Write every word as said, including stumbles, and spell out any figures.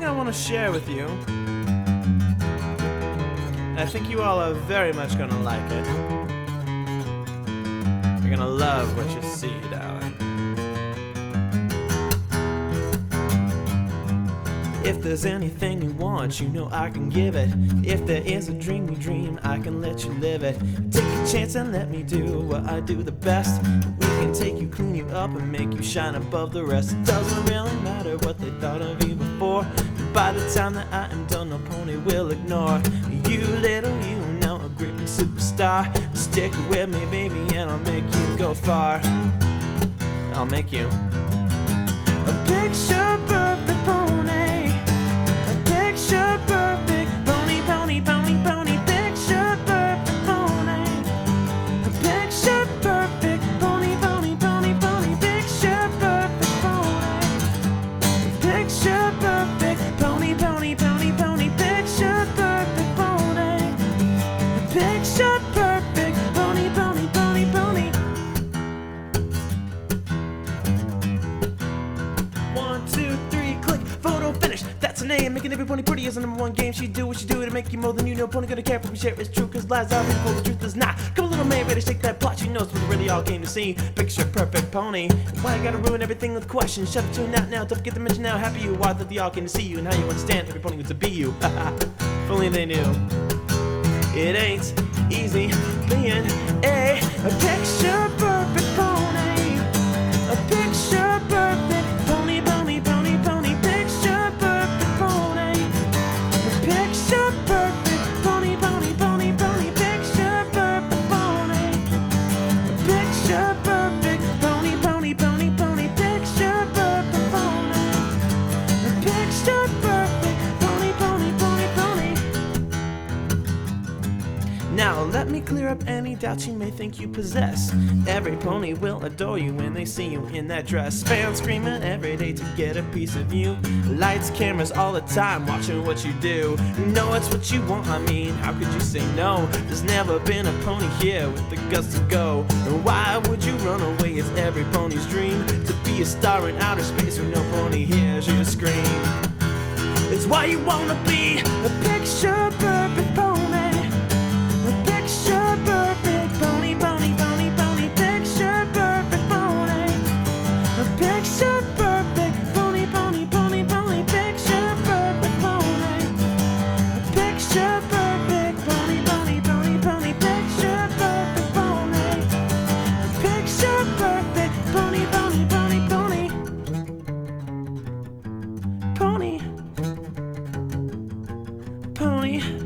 something I want to share with you. I think you all are very much gonna like it. You're gonna love what you see, darling. If there's anything you want, you know I can give it. If there is a dream you dream, I can let you live it. Take a chance and let me do what I do the best. We can take you, clean you up, and make you shine above the rest. It doesn't really matter what they thought of you before. By the time that I am done, no pony will ignore you, little you, now a great big superstar. Stick with me, baby, and I'll make you go far. I'll make you a picture perfect pony. A picture perfect pony, pony, pony, pony. Picture perfect pony. A picture perfect pony, pony, pony, pony. Picture perfect pony. Picture perfect pony, pony, pony, pony. Picture perfect pony. Picture perfect pony, pony, pony, pony. One, two, three, click, photo finish. That's her name, making every pony pretty as the number one game. She do what she do to make you more than you know. Pony gonna care if we share it's true, cause lies are beautiful, the truth is not. Come on, little man, ready to shake that plot. She knows what we really all came to see. Picture perfect pony. Why you gotta ruin everything with questions? Shut up, tune out now, don't forget to mention how happy you are that they all came to see you, and how you understand every pony wants to be you. If only they knew. It ain't easy being a, a picture perfect pony. A picture perfect pony, pony, pony, pony. Picture perfect pony. A picture perfect pony, pony, pony, pony. Picture perfect pony. A picture perfect pony, pony, pony, pony. Picture perfect pony. A picture perfect pony, pony, pony, pony. Now let me clear up any doubts you may think you possess. Every pony will adore you when they see you in that dress. Fans screaming every day to get a piece of you. Lights, cameras all the time watching what you do. You know it's what you want, I mean, how could you say no? There's never been a pony here with the guts to go. And why would you run away? It's every pony's dream to be a star in outer space where no pony hears you scream. It's why you wanna be a picture perfect pony. A picture perfect pony, pony, pony, pony. Picture perfect pony. A picture perfect pony, pony, pony, pony. Picture perfect pony. A picture perfect pony, pony, pony, pony. Picture perfect pony. A picture perfect pony, pony, pony, pony. Pony. Pony.